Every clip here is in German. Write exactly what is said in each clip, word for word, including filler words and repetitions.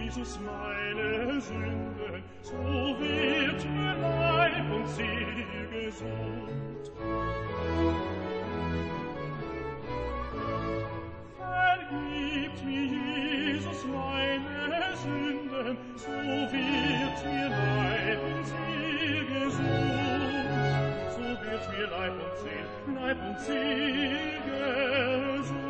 Jesus meine Sünden, so wird mir Leib und Seele gesund. Vergibt mir, Jesus, meine Sünden, so wird mir Leib und Seele gesund. So wird mir Leib und Seele, Leib und Seele gesund.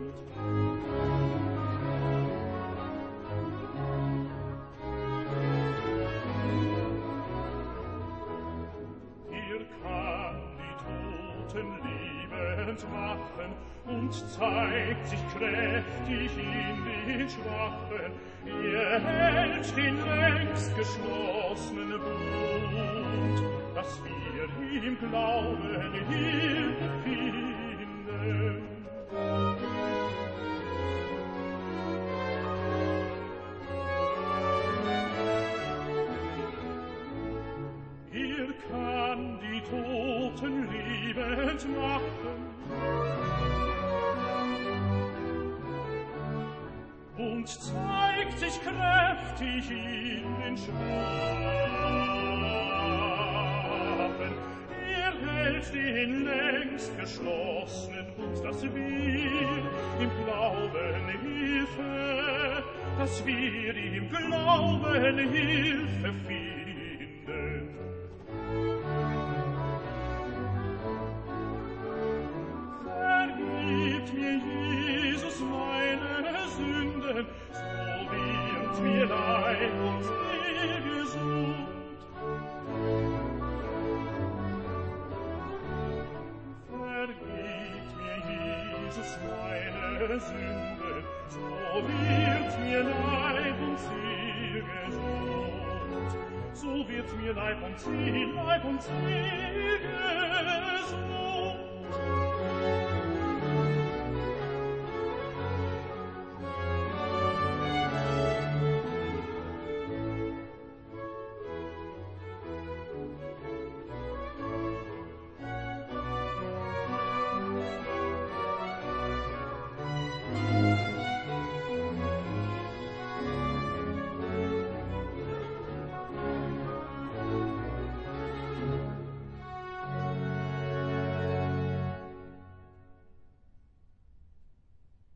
Lebend machen und zeigt sich kräftig in den Schwachen. Er hält den längst geschlossenen Bund, dass wir im Glauben Hilfe finden. Er kann die Toten lebend machen und zeigt sich kräftig in den Schwachen. Er hält den längst geschlossenen Bund, dass wir im Glauben Hilfe, dass wir im Glauben Hilfe finden. Vergib mir, Jesus, meine Sünden, so wird mir Leib und Seele gesund. Vergib mir, Jesus, meine Sünden, so wird mir Leib und Seele gesund. So wird mir Leib und Seele, Leib und Seele